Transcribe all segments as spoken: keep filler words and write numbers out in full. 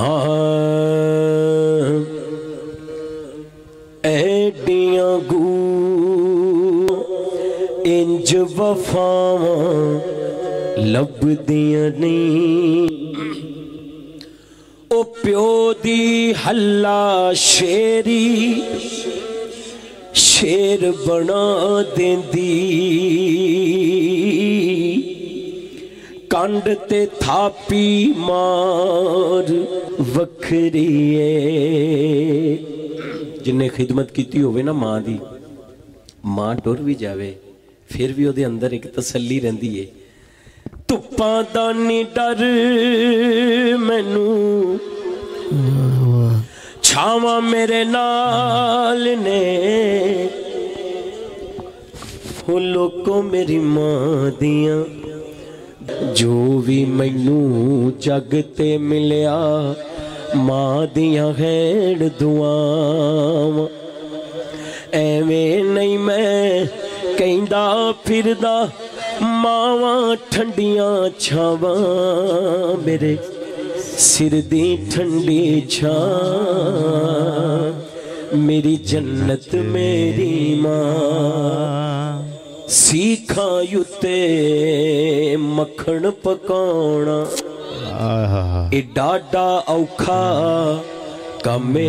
एडियां गू इंज वफावां लभदियां नहीं। ओ प्यो दी हल्ला शेरी शेर बना देंदी, कंड ते थापी मार वखरी है। जिन्हें खिदमत की होवे ना मां दी, मां टुर भी जावे फिर भी ओदे अंदर एक तसल्ली रहिंदी है। धुप्पां दा नी डर मैनू, छावां मेरे नाल ने। ओ लोको मेरी मां दियां जो भी मैनू जग ते मिलिया, मां दियां खैर दुआवां। एवें नहीं मैं कहंदा फिरदा मावां ठंडियां छावां, मेरे सिर दी ठंडी छां मेरी जन्नत मेरी मां। सीखा युते मक्खन पकाउणा ए डाडा औखा कमे,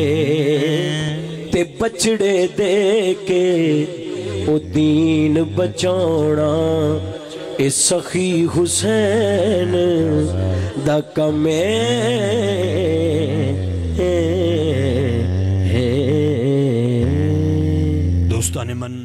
ते बचड़े दे के ओ दीन बचाउणा ए सखी हुसैन दा कमे। दोस्तान मन